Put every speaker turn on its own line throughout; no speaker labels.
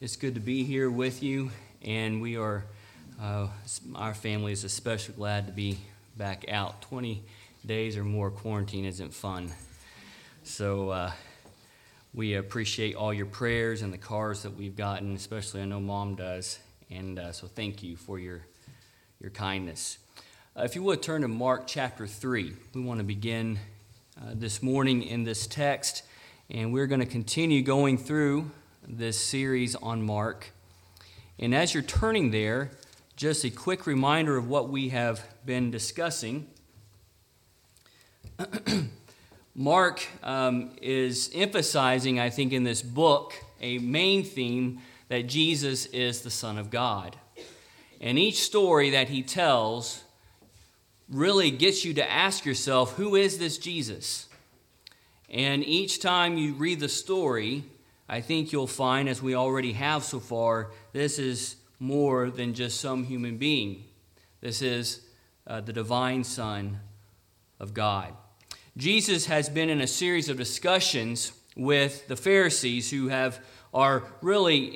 It's good to be here with you, and we are, our family is especially glad to be back out. 20 days or more quarantine isn't fun. So we appreciate all your prayers and the cards that we've gotten, especially I know Mom does, and so thank you for your kindness. If you would turn to Mark chapter 3, we want to begin this morning in this text, and we're going to continue going through this series on Mark. And as you're turning there, just a quick reminder of what we have been discussing. Mark is emphasizing, I think, in this book, a main theme that Jesus is the Son of God. And each story that he tells really gets you to ask yourself, who is this Jesus? And each time you read the story, I think you'll find, as we already have so far, this is more than just some human being. This is the divine Son of God. Jesus has been in a series of discussions with the Pharisees who are really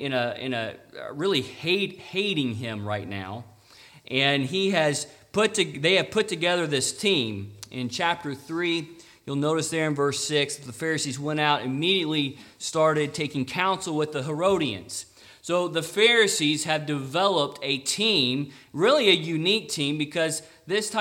hating him right now, and they have put together this team. In chapter 3, you'll notice there in verse 6 that the Pharisees went out and immediately started taking counsel with the Herodians. So the Pharisees have developed a team, really a unique team, because these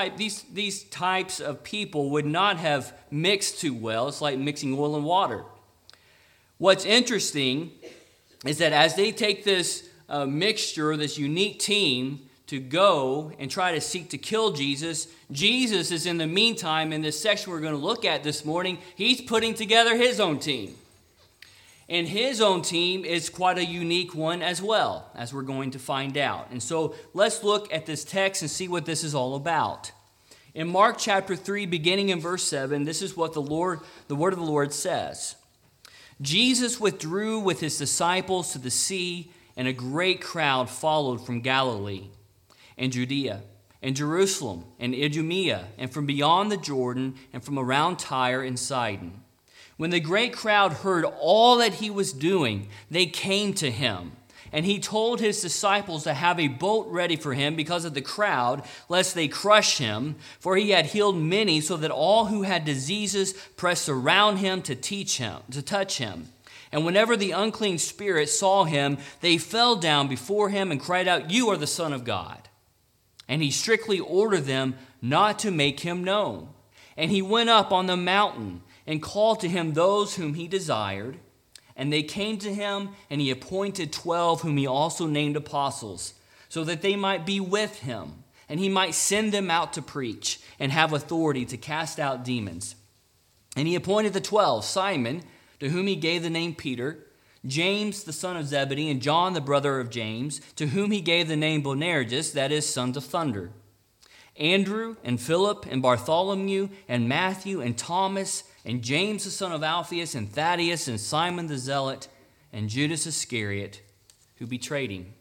types of people would not have mixed too well. It's like mixing oil and water. What's interesting is that as they take this mixture, this unique team, to go and try to seek to kill Jesus, Jesus is in the meantime, in this section we're going to look at this morning, he's putting together his own team. And his own team is quite a unique one as well, as we're going to find out. And so let's look at this text and see what this is all about. In Mark chapter 3, beginning in verse 7, this is what the word of the Lord says. Jesus withdrew with his disciples to the sea, and a great crowd followed from Galilee and Judea and Jerusalem and Idumea and from beyond the Jordan and from around Tyre and Sidon. When the great crowd heard all that he was doing, they came to him. And he told his disciples to have a boat ready for him because of the crowd, lest they crush him. For he had healed many, so that all who had diseases pressed around him to touch him. And whenever the unclean spirits saw him, they fell down before him and cried out, "You are the Son of God." And he strictly ordered them not to make him known. And he went up on the mountain and called to him those whom he desired. And they came to him, and he appointed 12, whom he also named apostles, so that they might be with him, and he might send them out to preach and have authority to cast out demons. And he appointed the 12, Simon, to whom he gave the name Peter, James the son of Zebedee, and John the brother of James, to whom he gave the name Boanerges, that is, sons of thunder, Andrew and Philip and Bartholomew and Matthew and Thomas and James the son of Alphaeus and Thaddeus and Simon the Zealot and Judas Iscariot, who betrayed him.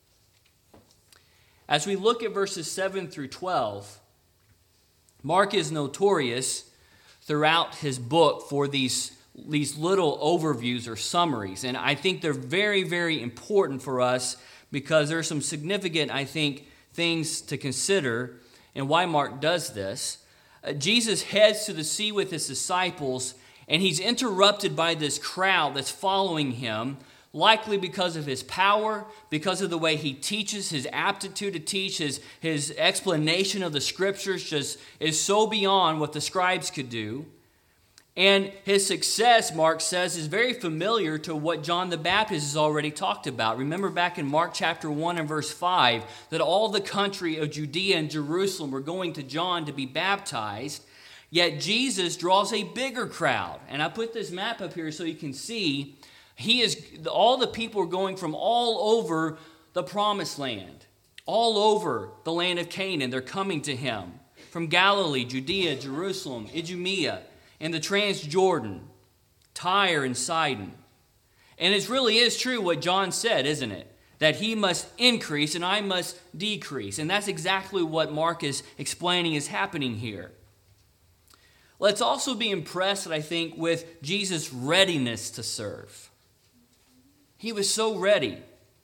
As we look at verses 7 through 12, Mark is notorious throughout his book for these little overviews or summaries. And I think they're very, very important for us because there are some significant, I think, things to consider and why Mark does this. Jesus heads to the sea with his disciples, and he's interrupted by this crowd that's following him, likely because of his power, because of the way he teaches, his aptitude to teach, his explanation of the scriptures just is so beyond what the scribes could do. And his success, Mark says, is very familiar to what John the Baptist has already talked about. Remember back in Mark chapter 1 and verse 5 that all the country of Judea and Jerusalem were going to John to be baptized, yet Jesus draws a bigger crowd. And I put this map up here so you can see all the people are going from all over the promised land, all over the land of Canaan. They're coming to him from Galilee, Judea, Jerusalem, Idumea, and the Transjordan, Tyre and Sidon. And it really is true what John said, isn't it? That he must increase and I must decrease. And that's exactly what Mark is explaining is happening here. Let's also be impressed, I think, with Jesus' readiness to serve. He was so ready.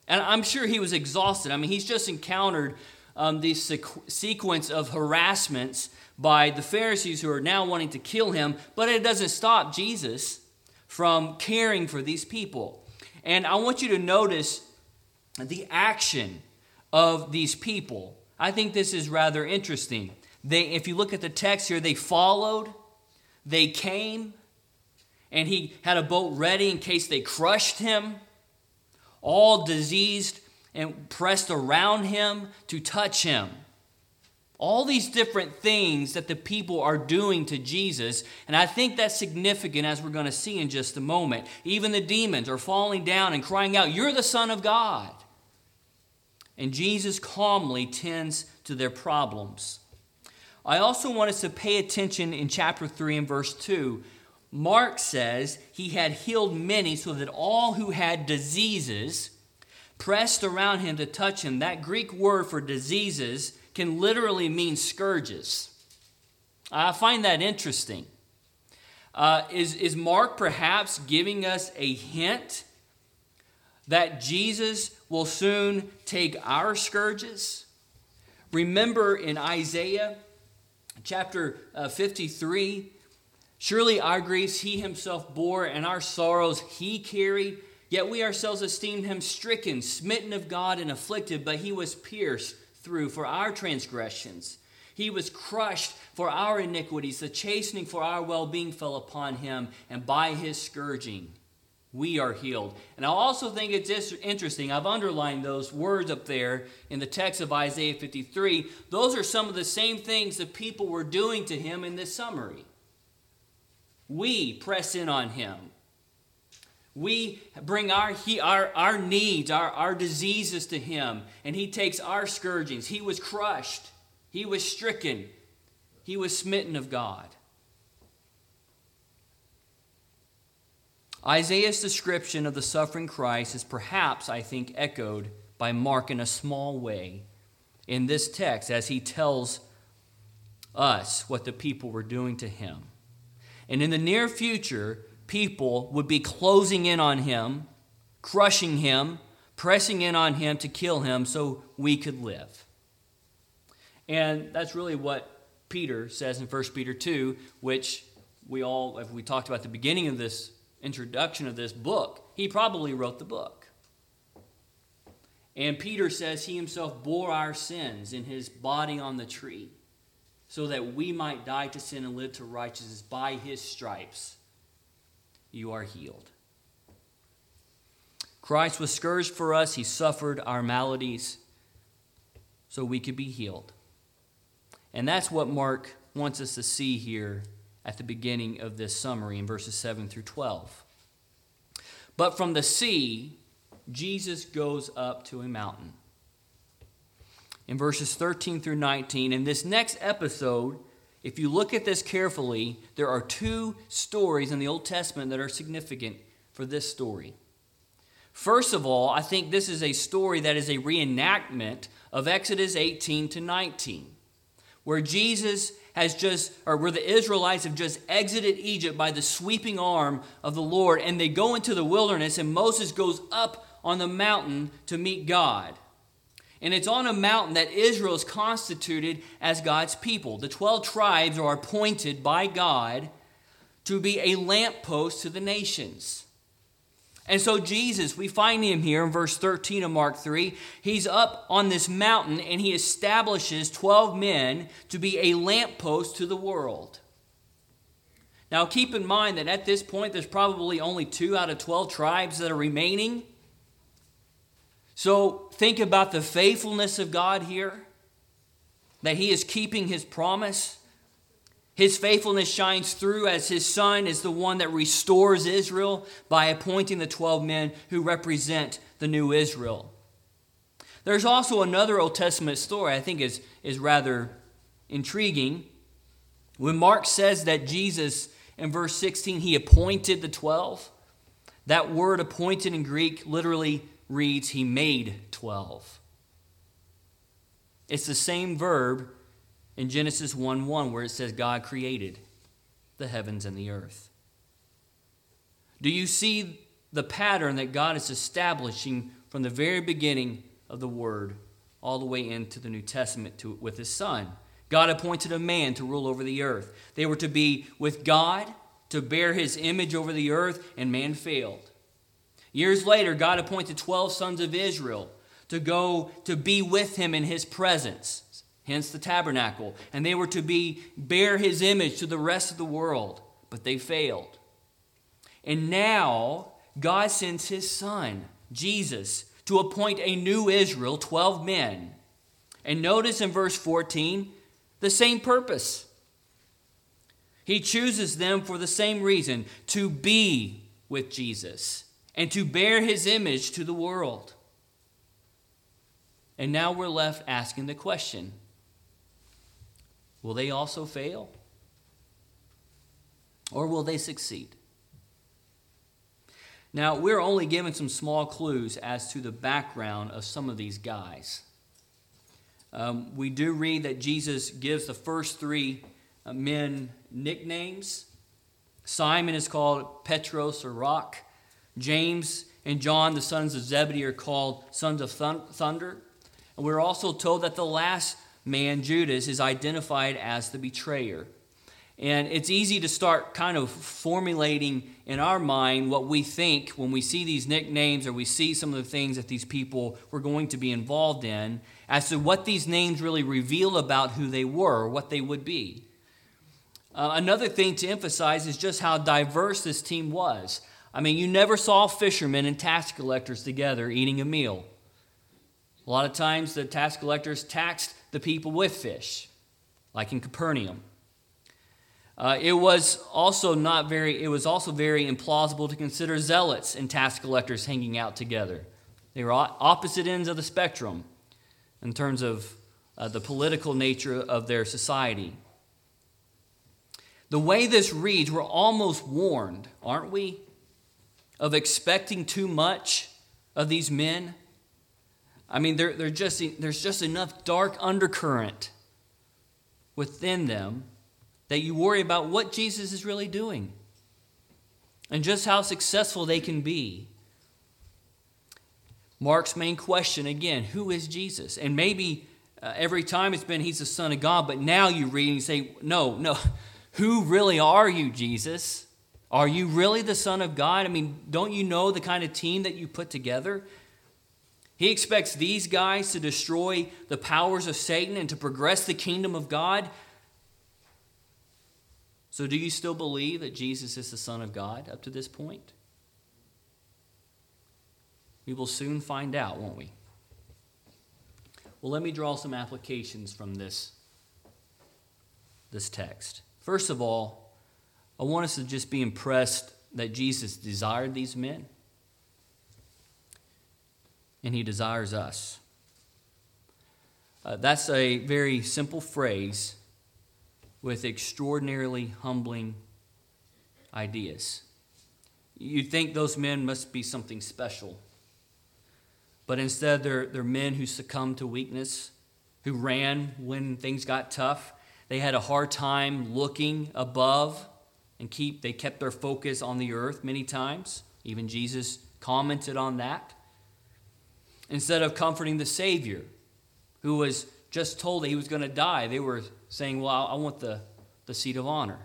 And I'm sure he was exhausted. I mean, he's just encountered this sequence of harassments by the Pharisees who are now wanting to kill him, but it doesn't stop Jesus from caring for these people. And I want you to notice the action of these people. I think this is rather interesting. If you look at the text here, they followed, they came, and he had a boat ready in case they crushed him, all diseased and pressed around him to touch him. All these different things that the people are doing to Jesus, and I think that's significant as we're going to see in just a moment. Even the demons are falling down and crying out, "You're the Son of God." And Jesus calmly tends to their problems. I also want us to pay attention in chapter 3 and verse 2. Mark says he had healed many so that all who had diseases pressed around him to touch him. That Greek word for diseases can literally mean scourges. I find that interesting. Is Mark perhaps giving us a hint that Jesus will soon take our scourges? Remember in Isaiah chapter 53, "Surely our griefs he himself bore, and our sorrows he carried. Yet we ourselves esteemed him stricken, smitten of God, and afflicted. But he was pierced through for our transgressions. He was crushed for our iniquities. The chastening for our well-being fell upon him, and by his scourging we are healed." And I also think it's interesting. I've underlined those words up there in the text of Isaiah 53. Those are some of the same things the people were doing to him in this summary. We press in on him. We bring our needs, our diseases to him, and he takes our scourgings. He was crushed. He was stricken. He was smitten of God. Isaiah's description of the suffering Christ is perhaps, I think, echoed by Mark in a small way in this text as he tells us what the people were doing to him. And in the near future, people would be closing in on him, crushing him, pressing in on him to kill him so we could live. And that's really what Peter says in 1 Peter 2, which we talked about at the beginning of this introduction of this book. He probably wrote the book. And Peter says he himself bore our sins in his body on the tree so that we might die to sin and live to righteousness. By his stripes you are healed. Christ was scourged for us. He suffered our maladies so we could be healed. And that's what Mark wants us to see here at the beginning of this summary in verses 7 through 12. But from the sea, Jesus goes up to a mountain. In verses 13 through 19, in this next episode, if you look at this carefully, there are two stories in the Old Testament that are significant for this story. First of all, I think this is a story that is a reenactment of Exodus 18 to 19, where where the Israelites have just exited Egypt by the sweeping arm of the Lord, and they go into the wilderness, and Moses goes up on the mountain to meet God. And it's on a mountain that Israel is constituted as God's people. The 12 tribes are appointed by God to be a lamppost to the nations. And so Jesus, we find him here in verse 13 of Mark 3. He's up on this mountain and he establishes 12 men to be a lamppost to the world. Now keep in mind that at this point there's probably only 2 out of 12 tribes that are remaining. So think about the faithfulness of God here, that he is keeping his promise. His faithfulness shines through as his son is the one that restores Israel by appointing the 12 men who represent the new Israel. There's also another Old Testament story I think is rather intriguing. When Mark says that Jesus, in verse 16, he appointed the 12, that word appointed in Greek literally reads, he made 12. It's the same verb in Genesis 1:1 where it says God created the heavens and the earth. Do you see the pattern that God is establishing from the very beginning of the Word all the way into the New Testament with his Son. God appointed a man to rule over the earth. They were to be with God, to bear his image over the earth, and man failed. Years later, God appointed 12 sons of Israel to go to be with him in his presence, hence the tabernacle. And they were to bear his image to the rest of the world, but they failed. And now God sends his Son, Jesus, to appoint a new Israel, 12 men. And notice in verse 14, the same purpose. He chooses them for the same reason, to be with Jesus and to bear his image to the world. And now we're left asking the question, will they also fail? Or will they succeed? Now, we're only given some small clues as to the background of some of these guys. We do read that Jesus gives the first three men nicknames. Simon is called Petros, or Rock. James and John, the sons of Zebedee, are called sons of thunder. And we're also told that the last man, Judas, is identified as the betrayer. And it's easy to start kind of formulating in our mind what we think when we see these nicknames or we see some of the things that these people were going to be involved in as to what these names really reveal about who they were or what they would be. Another thing to emphasize is just how diverse this team was. I mean, you never saw fishermen and tax collectors together eating a meal. A lot of times the tax collectors taxed the people with fish, like in Capernaum. It was also very implausible to consider zealots and tax collectors hanging out together. They were opposite ends of the spectrum in terms of the political nature of their society. The way this reads, we're almost warned, aren't we, of expecting too much of these men. I mean, there's just enough dark undercurrent within them that you worry about what Jesus is really doing and just how successful they can be. Mark's main question, again, who is Jesus? And maybe every time it's been he's the Son of God, but now you read and you say, no, who really are you, Jesus? Are you really the Son of God? I mean, don't you know the kind of team that you put together? He expects these guys to destroy the powers of Satan and to progress the kingdom of God. So do you still believe that Jesus is the Son of God up to this point? We will soon find out, won't we? Well, let me draw some applications from this text. First of all, I want us to just be impressed that Jesus desired these men, and he desires us. That's a very simple phrase with extraordinarily humbling ideas. You'd think those men must be something special. But instead, they're men who succumbed to weakness, who ran when things got tough. They had a hard time looking above, and they kept their focus on the earth many times. Even Jesus commented on that. Instead of comforting the Savior, who was just told that he was going to die, they were saying, well, I want the seat of honor.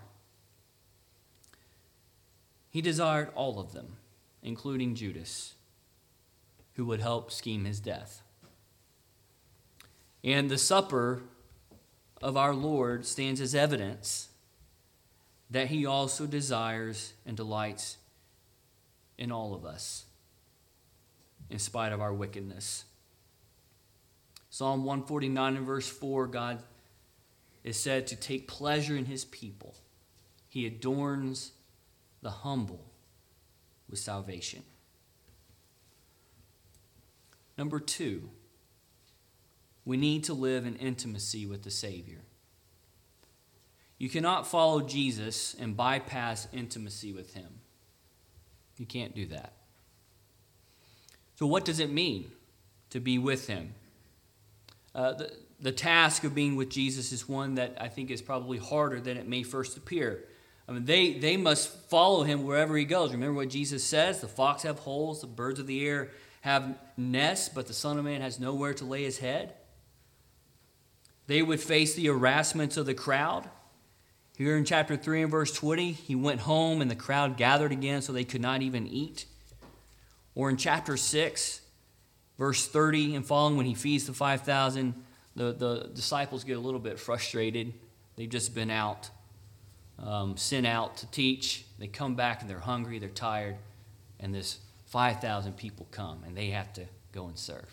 He desired all of them, including Judas, who would help scheme his death. And the supper of our Lord stands as evidence that he also desires and delights in all of us, in spite of our wickedness. Psalm 149 and verse 4, God is said to take pleasure in his people. He adorns the humble with salvation. Number 2, we need to live in intimacy with the Savior. You cannot follow Jesus and bypass intimacy with him. You can't do that. So what does it mean to be with him? The task of being with Jesus is one that I think is probably harder than it may first appear. I mean, they must follow him wherever he goes. Remember what Jesus says? The fox have holes, the birds of the air have nests, but the Son of Man has nowhere to lay his head. They would face the harassments of the crowd. Here in chapter 3 and verse 20, he went home and the crowd gathered again so they could not even eat. Or in chapter 6, verse 30 and following, when he feeds the 5,000, the disciples get a little bit frustrated. They've just been out, sent out to teach. They come back and they're hungry, they're tired, and this 5,000 people come and they have to go and serve.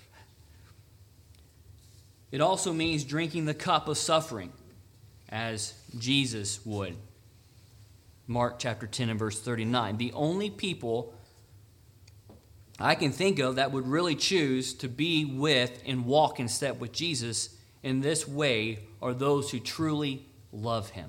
It also means drinking the cup of suffering as Jesus would. Mark chapter 10 and verse 39. The only people I can think of that would really choose to be with and walk in step with Jesus in this way are those who truly love him.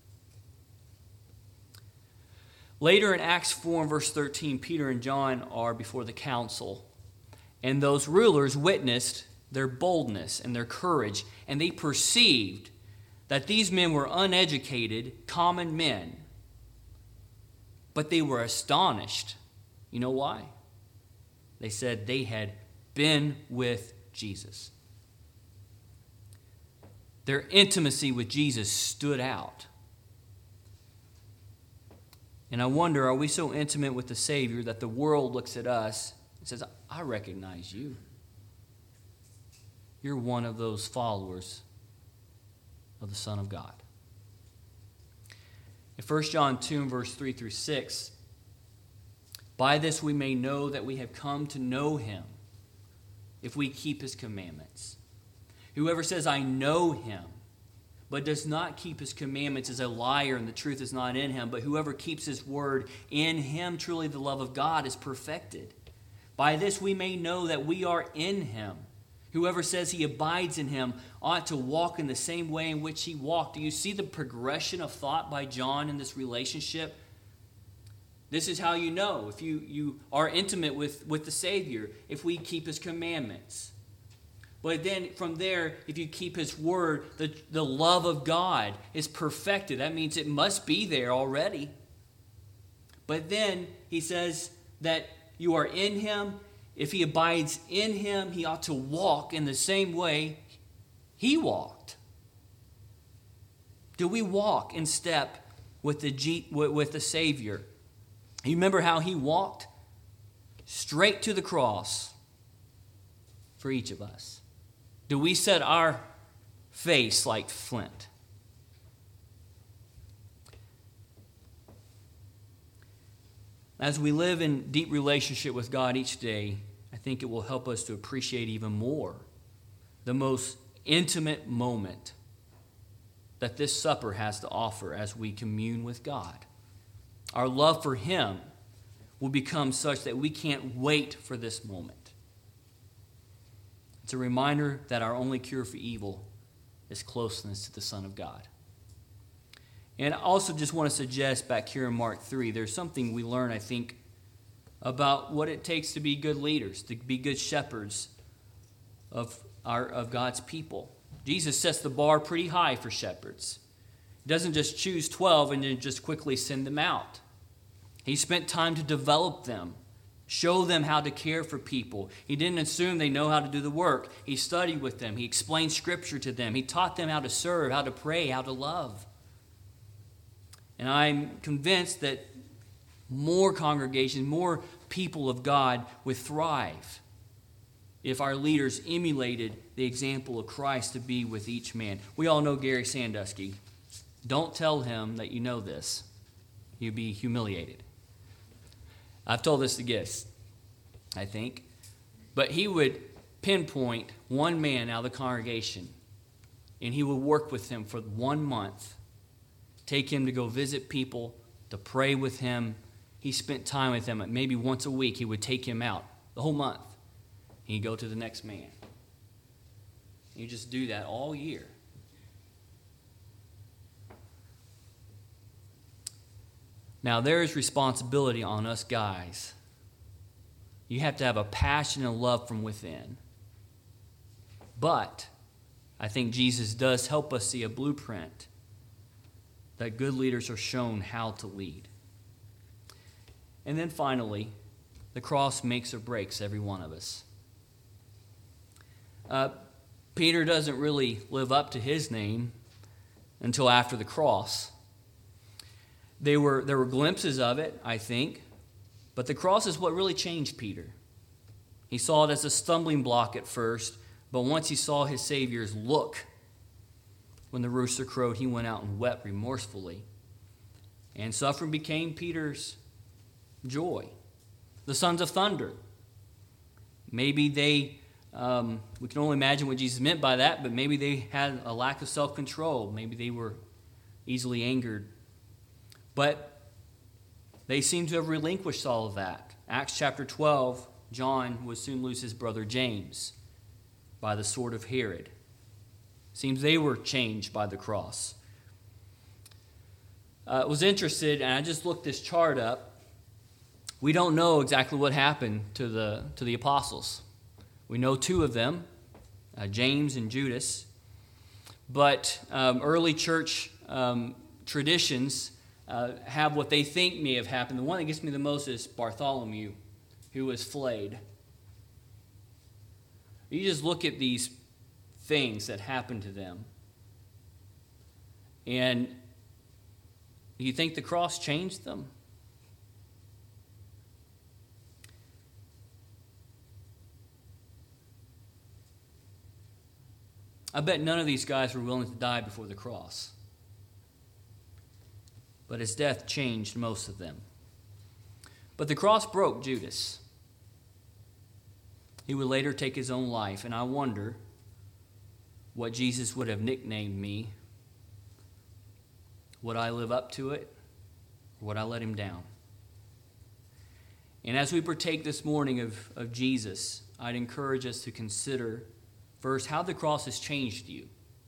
Later in Acts 4 and verse 13, Peter and John are before the council, and those rulers witnessed their boldness and their courage, and they perceived that these men were uneducated, common men, but they were astonished. You know why? They said they had been with Jesus. Their intimacy with Jesus stood out. And I wonder, are we so intimate with the Savior that the world looks at us and says, I recognize you. You're one of those followers of the Son of God. In 1 John 2 and verse 3 through 6, by this we may know that we have come to know him if we keep his commandments. Whoever says, I know him, but does not keep his commandments is a liar, and the truth is not in him. But whoever keeps his word, in him truly the love of God is perfected. By this we may know that we are in him. Whoever says he abides in him ought to walk in the same way in which he walked. Do you see the progression of thought by John in this relationship? This is how you know if you are intimate with the Savior, if we keep his commandments. But then from there, if you keep his word, the love of God is perfected. That means it must be there already. But then he says that you are in him. If he abides in him, he ought to walk in the same way he walked. Do we walk in step with the Savior? You remember how he walked? Straight to the cross for each of us. Do we set our face like flint? As we live in deep relationship with God each day, I think it will help us to appreciate even more the most intimate moment that this supper has to offer as we commune with God. Our love for him will become such that we can't wait for this moment. It's a reminder that our only cure for evil is closeness to the Son of God. And I also just want to suggest back here in Mark 3, there's something we learn, I think, about what it takes to be good leaders, to be good shepherds of God's people. Jesus sets the bar pretty high for shepherds. He doesn't just choose 12 and then just quickly send them out. He spent time to develop them, show them how to care for people. He didn't assume they know how to do the work. He studied with them. He explained Scripture to them. He taught them how to serve, how to pray, how to love. And I'm convinced that more congregations, more people of God would thrive if our leaders emulated the example of Christ to be with each man. We all know Gary Sandusky. Don't tell him that you know this. You'll be humiliated. I've told this to guests, I think. But he would pinpoint one man out of the congregation, and he would work with him for 1 month. Take him to go visit people, to pray with him. He spent time with them. Maybe once a week he would take him out the whole month. He'd go to the next man. You just do that all year. Now there is responsibility on us guys. You have to have a passion and love from within. But I think Jesus does help us see a blueprint that good leaders are shown how to lead. And then finally, the cross makes or breaks every one of us. Peter doesn't really live up to his name until after the cross. There were glimpses of it, I think, but the cross is what really changed Peter. He saw it as a stumbling block at first, but once he saw his Savior's look, when the rooster crowed, he went out and wept remorsefully. And suffering became Peter's joy. The sons of thunder. Maybe they, we can only imagine what Jesus meant by that, but maybe they had a lack of self-control. Maybe they were easily angered. But they seem to have relinquished all of that. Acts chapter 12, John would soon lose his brother James by the sword of Herod. Seems they were changed by the cross. I was interested, and I just looked this chart up. We don't know exactly what happened to the apostles. We know two of them, James and Judas. But early church traditions have what they think may have happened. The one that gets me the most is Bartholomew, who was flayed. You just look at these things that happened to them, and you think the cross changed them? I bet none of these guys were willing to die before the cross. But his death changed most of them. But the cross broke Judas. He would later take his own life, and I wonder what Jesus would have nicknamed me. Would I live up to it, or would I let him down? And as we partake this morning of Jesus, I'd encourage us to consider first how the cross has changed you.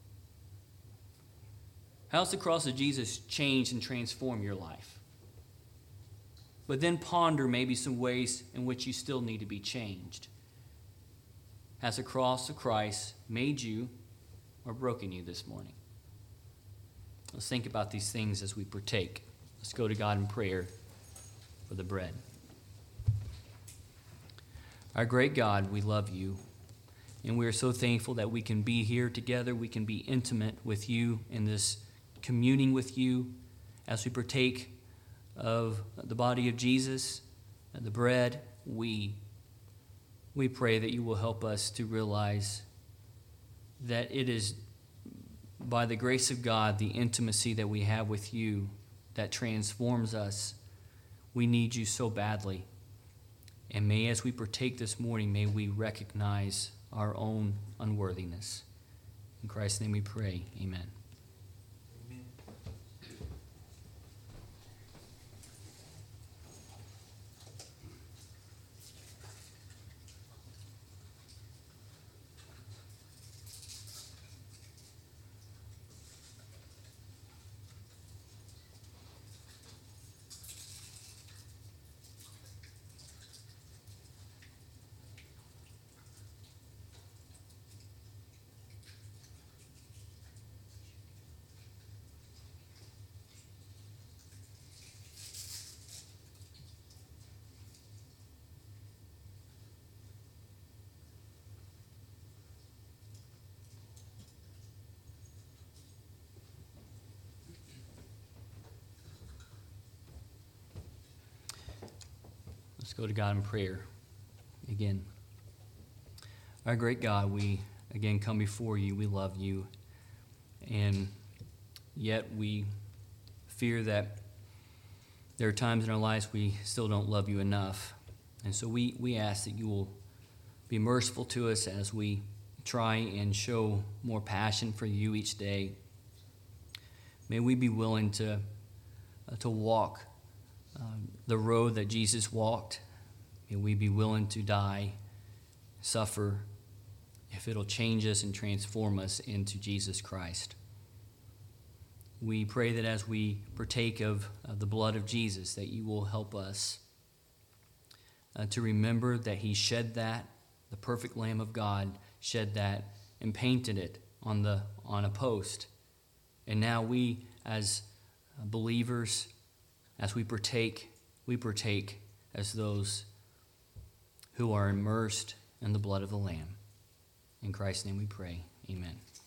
How's the cross of Jesus changed and transformed your life? But then ponder maybe some ways in which you still need to be changed. Has the cross of Christ made you or broken you this morning? Let's think about these things as we partake. Let's go to God in prayer for the bread. Our great God, we love you, and we are so thankful that we can be here together. We can be intimate with you in this communing with you as we partake of the body of Jesus and the bread. We pray that you will help us to realize that it is by the grace of God, the intimacy that we have with you that transforms us. We need you so badly. And may, as we partake this morning, may we recognize our own unworthiness. In Christ's name we pray. Amen. Let's go to God in prayer again. Our great God, we again come before you. We love you. And yet we fear that there are times in our lives we still don't love you enough. And so we ask that you will be merciful to us as we try and show more passion for you each day. May we be willing to walk the road that Jesus walked. May we be willing to die, suffer, if it'll change us and transform us into Jesus Christ. We pray that as we partake of the blood of Jesus, that you will help us to remember that he shed that, the perfect Lamb of God shed that and painted it on a post. And now we, as believers, as we partake as those who are immersed in the blood of the Lamb. In Christ's name we pray. Amen.